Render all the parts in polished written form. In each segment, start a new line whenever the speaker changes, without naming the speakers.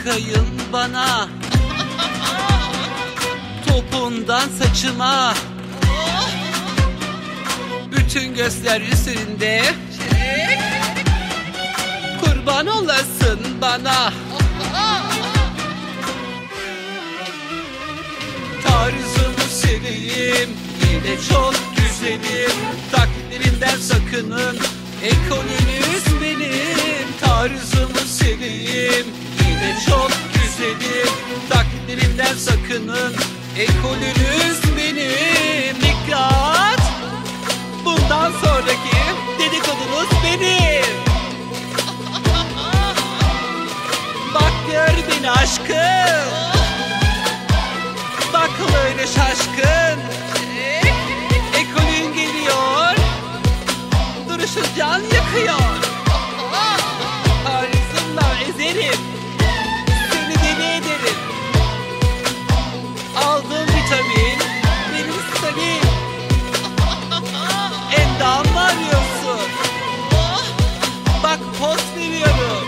bakayım bana, topundan saçıma, bütün gözler üzerinde. Kurban olasın bana. Tarzımı seveyim, yine çok güzelim. Taklitlerinden sakının, ekolünüz benim. Tarzımı seveyim, yine çok güzelim. Taklitlerinden sakının, ekolünüz benim. Dikkat! Bundan sonraki dedikodunuz benim. Bak gör beni aşkım, bak öyle şaşkın. Ekolün geliyor, duruşun can yakıyor. Tarzımla ezerim, seni deli ederim. Aldığım vitamin benim stabil. Endam mı arıyorsun? Bak poz veriyorum.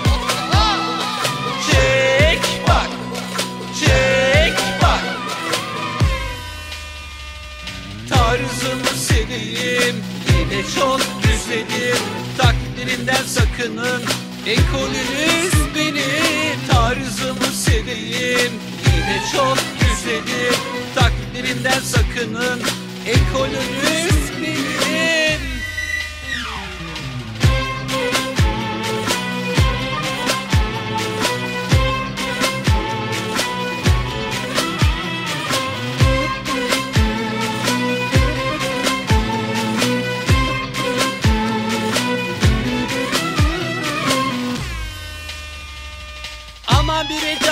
Çek bak, çek bak. Tarzımı seveyim, yine çok güzelim. Taklitlerinden sakının, ekolünüz benim. Tarzımı seveyim, yine çok güzelim. Taklitlerinden sakının, ekolünüz benim. Aman bir